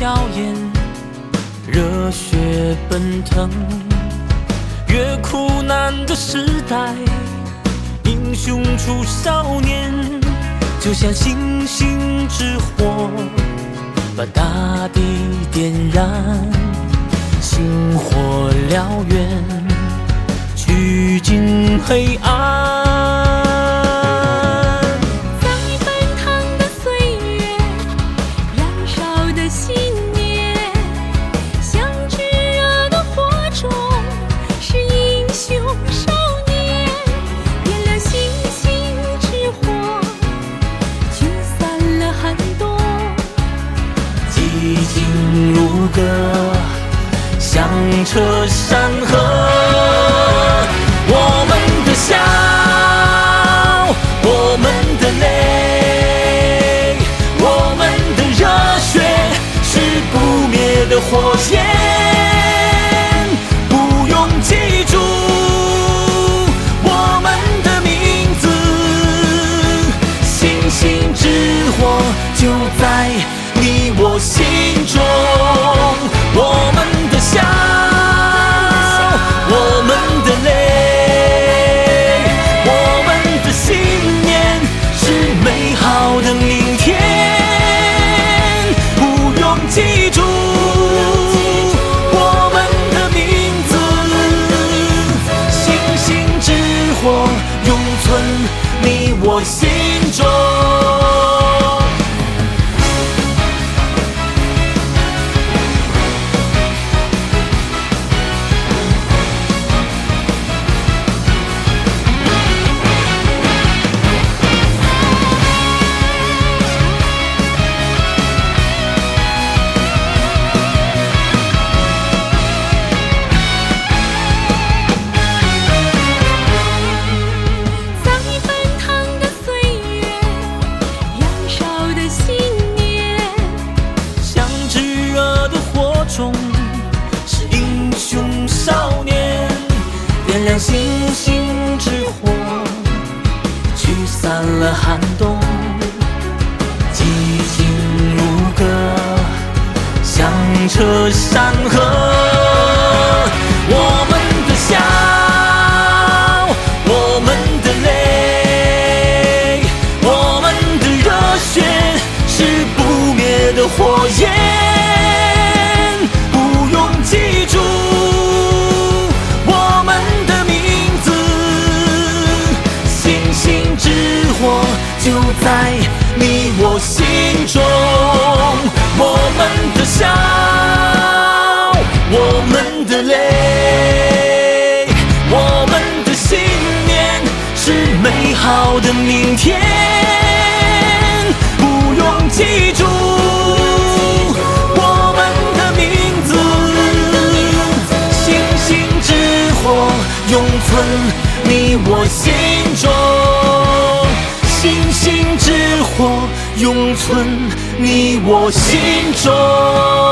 耀眼，热血奔腾。越苦难的时代，英雄出少年，就像星星之火，把大地点燃，星火燎原，驱尽黑暗。 在奔腾的岁月，燃烧的信念，像炙热的火种，是英雄少年，点亮星星之火，驱散了寒冬。 激情如歌，响彻山河。我们的笑，我们的泪，我们的热血，是不灭的火焰。不用记住我们的名字，星星之火就在你我心中。我们的笑，我们的泪，我们的信念，是美好的明天。不用记住我们的名字，星星之火永存你我心中。是英雄少年，点亮星星之火，驱散了寒冬。激情如歌，响彻山河。我们的笑，我们的泪，我们的热血，是不灭的火焰。记住我们的名字，星星之火就在你我心中。我们的笑，我们的泪，我们的信念，是美好的明天。不用记住我们的名字，永存你我心中，星星之火永存你我心中。